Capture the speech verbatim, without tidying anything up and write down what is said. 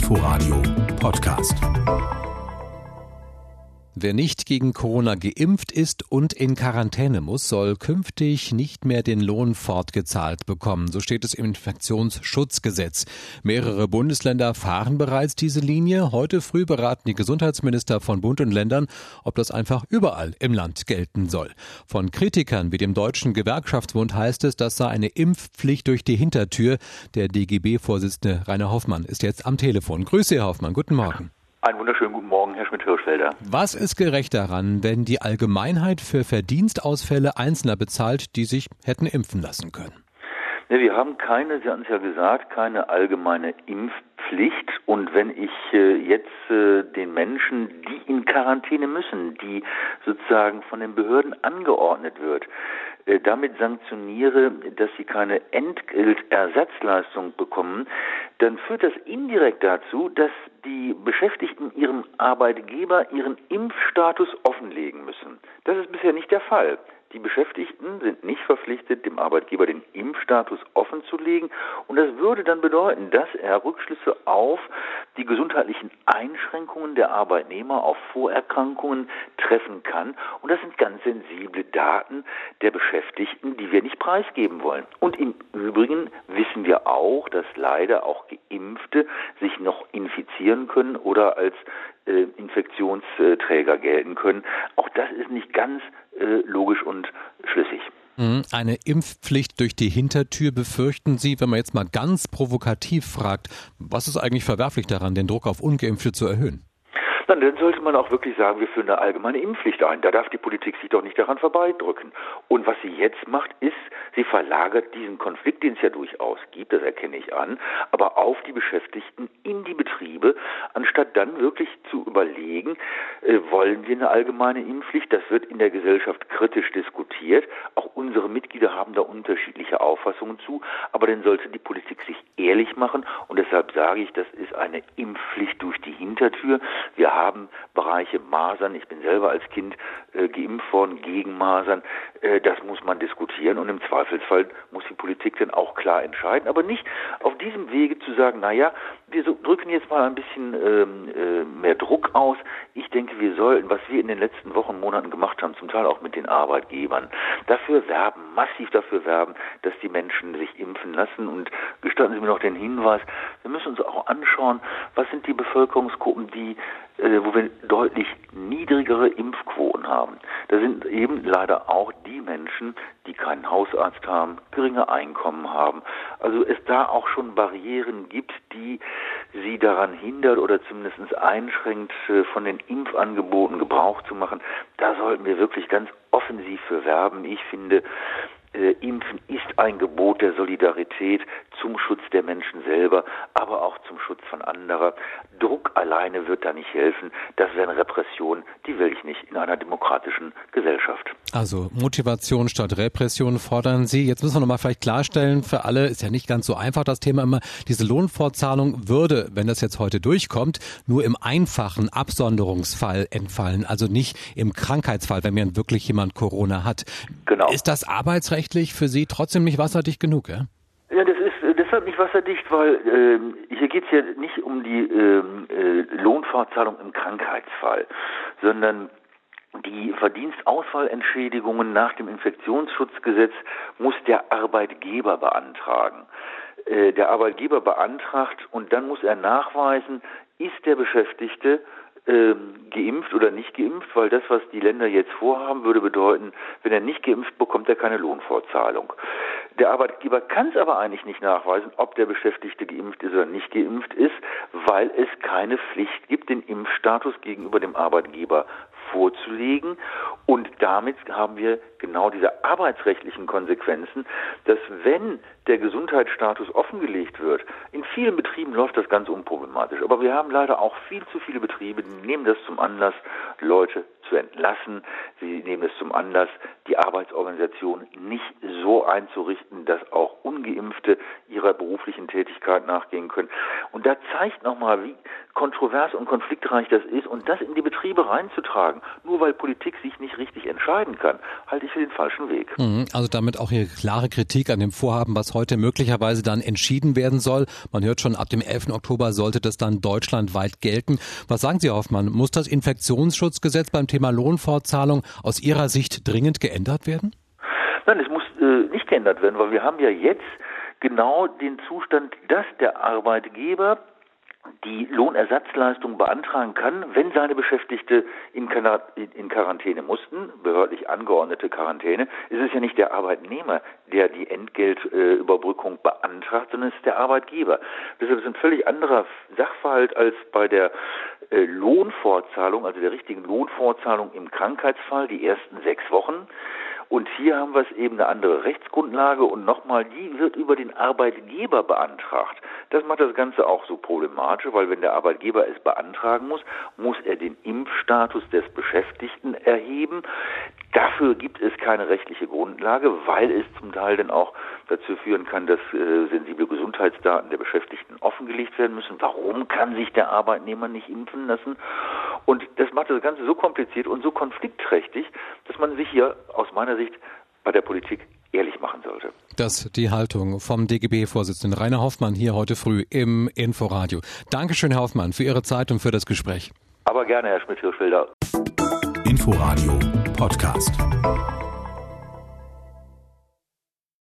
Inforadio Podcast. Wer nicht gegen Corona geimpft ist und in Quarantäne muss, soll künftig nicht mehr den Lohn fortgezahlt bekommen. So steht es im Infektionsschutzgesetz. Mehrere Bundesländer fahren bereits diese Linie. Heute früh beraten die Gesundheitsminister von Bund und Ländern, ob das einfach überall im Land gelten soll. Von Kritikern wie dem Deutschen Gewerkschaftsbund heißt es, das sei eine Impfpflicht durch die Hintertür. Der D G B-Vorsitzende Rainer Hoffmann ist jetzt am Telefon. Grüße, Herr Hoffmann. Guten Morgen. Einen wunderschönen guten Morgen, Herr Schmidt-Hirschfelder. Was ist gerecht daran, wenn die Allgemeinheit für Verdienstausfälle Einzelner bezahlt, die sich hätten impfen lassen können? Ja, wir haben keine, Sie hatten es ja gesagt, keine allgemeine Impfpflicht. Und wenn ich äh, jetzt äh, den Menschen, die in Quarantäne müssen, die sozusagen von den Behörden angeordnet wird, äh, damit sanktioniere, dass sie keine Entgeltersatzleistung bekommen, dann führt das indirekt dazu, dass die Beschäftigten ihrem Arbeitgeber ihren Impfstatus offenlegen müssen. Das ist bisher nicht der Fall. Die Beschäftigten sind nicht verpflichtet, dem Arbeitgeber den Impfstatus offenzulegen. Und das würde dann bedeuten, dass er Rückschlüsse auf die gesundheitlichen Einschränkungen der Arbeitnehmer, auf Vorerkrankungen treffen kann. Und das sind ganz sensible Daten der Beschäftigten, die wir nicht preisgeben wollen. Und im Übrigen wissen wir auch, dass leider auch Geimpfte sich noch infizieren können oder als äh, Infektionsträger gelten können. Auch das ist nicht ganz äh, logisch und schlüssig. Eine Impfpflicht durch die Hintertür befürchten Sie, wenn man jetzt mal ganz provokativ fragt, was ist eigentlich verwerflich daran, den Druck auf Ungeimpfte zu erhöhen? Dann sollte man auch wirklich sagen, wir führen eine allgemeine Impfpflicht ein. Da darf die Politik sich doch nicht daran vorbeidrücken. Und was sie jetzt macht, ist, sie verlagert diesen Konflikt, den es ja durchaus gibt, das erkenne ich an, aber auf die Beschäftigten in die Betriebe, anstatt dann wirklich zu überlegen, äh, wollen wir eine allgemeine Impfpflicht? Das wird in der Gesellschaft kritisch diskutiert. Auch unsere Mitglieder haben da unterschiedliche Auffassungen zu, aber dann sollte die Politik sich ehrlich machen und deshalb sage ich, das ist eine Impfpflicht durch die Hintertür. Wir haben Bereiche Masern, ich bin selber als Kind äh, geimpft worden gegen Masern, äh, das muss man diskutieren und im Zweifelsfall muss die Politik dann auch klar entscheiden, aber nicht auf diesem Wege zu sagen, naja, wir so, drücken jetzt mal ein bisschen ähm, äh, mehr Druck aus. Ich denke, wir sollten, was wir in den letzten Wochen, Monaten gemacht haben, zum Teil auch mit den Arbeitgebern, dafür werben, massiv dafür werben, dass die Menschen sich impfen lassen. Und gestatten Sie mir noch den Hinweis, wir müssen uns auch anschauen, was sind die Bevölkerungsgruppen, die äh, wo wir deutlich niedrigere Impfquoten haben. Da sind eben leider auch die Menschen, die keinen Hausarzt haben, geringe Einkommen haben. Also es da auch schon Barrieren gibt, die sie daran hindert oder zumindest einschränkt, von den Impfangeboten Gebrauch zu machen. Da sollten wir wirklich ganz offensiv für werben. Ich finde, Äh, Impfen ist ein Gebot der Solidarität zum Schutz der Menschen selber, aber auch zum Schutz von anderer. Druck alleine wird da nicht helfen. Das wären Repressionen, die will ich nicht in einer demokratischen Gesellschaft. Also Motivation statt Repression fordern Sie. Jetzt müssen wir nochmal vielleicht klarstellen für alle, ist ja nicht ganz so einfach das Thema immer, diese Lohnfortzahlung würde, wenn das jetzt heute durchkommt, nur im einfachen Absonderungsfall entfallen, also nicht im Krankheitsfall, wenn mir wirklich jemand Corona hat. Genau. Ist das arbeitsrechtlich für Sie trotzdem nicht wasserdicht genug, ja? Ja, das ist äh, deshalb nicht wasserdicht, weil äh, hier geht es ja nicht um die äh, äh, Lohnfortzahlung im Krankheitsfall, sondern die Verdienstausfallentschädigungen nach dem Infektionsschutzgesetz muss der Arbeitgeber beantragen. Äh, der Arbeitgeber beantragt und dann muss er nachweisen, ist der Beschäftigte Ähm, geimpft oder nicht geimpft, weil das, was die Länder jetzt vorhaben, würde bedeuten, wenn er nicht geimpft, bekommt er keine Lohnfortzahlung. Der Arbeitgeber kann es aber eigentlich nicht nachweisen, ob der Beschäftigte geimpft ist oder nicht geimpft ist, weil es keine Pflicht gibt, den Impfstatus gegenüber dem Arbeitgeber vorzulegen. Und damit haben wir genau diese arbeitsrechtlichen Konsequenzen, dass wenn der Gesundheitsstatus offengelegt wird, in vielen Betrieben läuft das ganz unproblematisch. Aber wir haben leider auch viel zu viele Betriebe, die nehmen das zum Anlass, Leute zu entlassen. Sie nehmen es zum Anlass, die Arbeitsorganisation nicht so einzurichten, dass auch Ungeimpfte ihrer beruflichen Tätigkeit nachgehen können. Und da zeigt nochmal, wie kontrovers und konfliktreich das ist. Und das in die Betriebe reinzutragen, nur weil Politik sich nicht richtig entscheiden kann, halte ich für den falschen Weg. Also damit auch Ihre klare Kritik an dem Vorhaben, was heute möglicherweise dann entschieden werden soll. Man hört schon, ab dem elften Oktober sollte das dann deutschlandweit gelten. Was sagen Sie, Herr Hoffmann? Muss das Infektionsschutzgesetz beim Thema Lohnfortzahlung aus Ihrer Sicht dringend geändert werden? Nein, es muss äh, nicht geändert werden, weil wir haben ja jetzt genau den Zustand, dass der Arbeitgeber die Lohnersatzleistung beantragen kann, wenn seine Beschäftigte in Quarantäne mussten, behördlich angeordnete Quarantäne. Es ist ja nicht der Arbeitnehmer, der die Entgeltüberbrückung beantragt, sondern es ist der Arbeitgeber. Deshalb ist ein völlig anderer Sachverhalt als bei der Lohnfortzahlung, also der richtigen Lohnfortzahlung im Krankheitsfall, die ersten sechs Wochen. Und hier haben wir es eben eine andere Rechtsgrundlage und nochmal, die wird über den Arbeitgeber beantragt. Das macht das Ganze auch so problematisch, weil wenn der Arbeitgeber es beantragen muss, muss er den Impfstatus des Beschäftigten erheben. Dafür gibt es keine rechtliche Grundlage, weil es zum Teil dann auch dazu führen kann, dass äh, sensible Gesundheitsdaten der Beschäftigten offengelegt werden müssen. Warum kann sich der Arbeitnehmer nicht impfen lassen? Und das macht das Ganze so kompliziert und so konfliktträchtig, dass man sich hier aus meiner Sicht bei der Politik ehrlich machen sollte. Das ist die Haltung vom D G B-Vorsitzenden Rainer Hoffmann hier heute früh im Inforadio. Dankeschön, Herr Hoffmann, für Ihre Zeit und für das Gespräch. Aber gerne, Herr Schmidt-Hirschfelder. Inforadio Podcast.